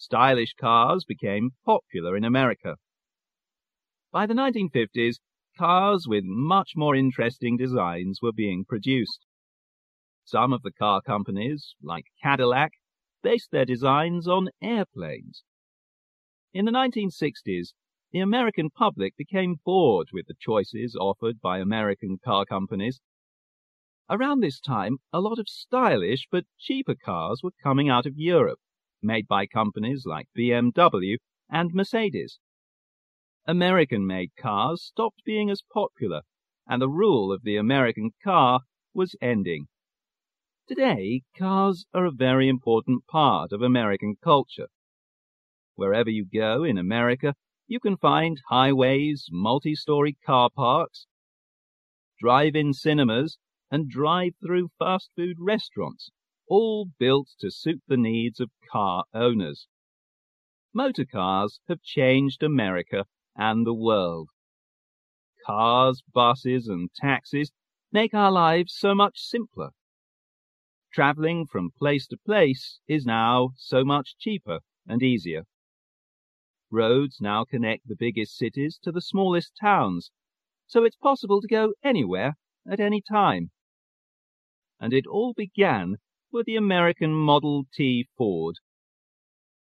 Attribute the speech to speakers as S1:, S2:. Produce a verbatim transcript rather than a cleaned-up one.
S1: stylish cars became popular in America. By the nineteen fifties, cars with much more interesting designs were being produced. Some of the car companies, like Cadillac, based their designs on airplanes. In the nineteen sixties, the American public became bored with the choices offered by American car companies. Around this time, a lot of stylish but cheaper cars were coming out of Europe, made by companies like B M W and Mercedes. American-made cars stopped being as popular, and the rule of the American car was ending. Today, cars are a very important part of American culture. Wherever you go in America, you can find highways, multi-story car parks, drive-in cinemas, and drive-through fast food restaurants, all built to suit the needs of car owners. Motor cars have changed America and the world. Cars, buses, and taxis make our lives so much simpler. Traveling from place to place is now so much cheaper and easier. Roads now connect the biggest cities to the smallest towns, so it's possible to go anywhere at any time. And it all began with the American Model T Ford